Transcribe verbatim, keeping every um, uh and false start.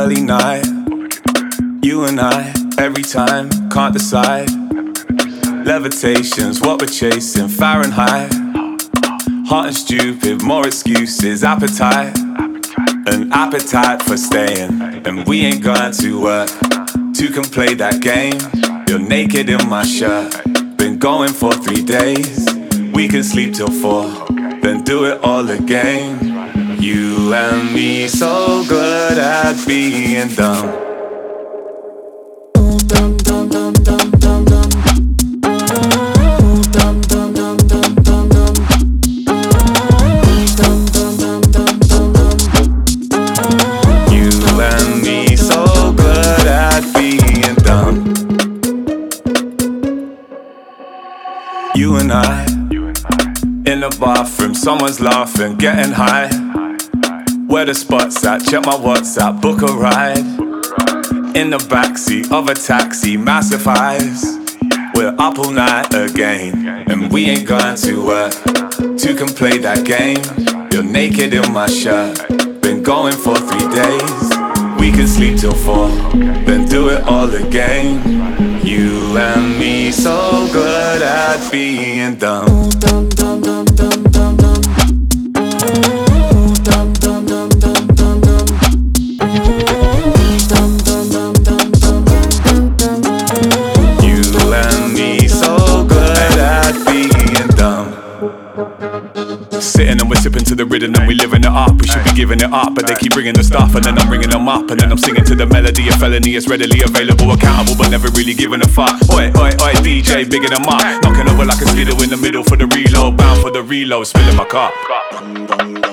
early night. You and I, every time, can't decide. Levitation's what we're chasing, Fahrenheit. Hot and stupid, more excuses, appetite. An appetite for staying, and we ain't going to work. Two can play that game. You're naked in my shirt. Been going for three days. We can sleep till four, then do it all again. You and me, so good at being dumb. Dum dum dum dum dum dum. Dum dum dum dum dum dum. Dum dum dum dum dum dum. You and me, so good at being dumb. You and I, in the bathroom, someone's laughing, getting high. Where the spots at? Check my WhatsApp, book a ride. In the backseat of a taxi, massive highs. We're up all night again, and we ain't going to work. Two can play that game. You're naked in my shirt. Been going for three days. We can sleep till four, then do it all again. You and me, so good at being dumb. Dum dum dum dum dum dum. Dum dum dum dum dum dum. Dum dum dum dum dum dum. You and me, so good at being dumb. Sitting and we're sipping to the rhythm and we living it up. We should be giving it up, but they keep bringing the stuff, and then I'm ringing them up, and then I'm singing to the melody. A felony is readily available, accountable, but never really giving a fuck. Oi, oi, oi, D J, bigging them up, knocking over like a skidoo in the middle for the reload, bound for the reload, spilling my cup.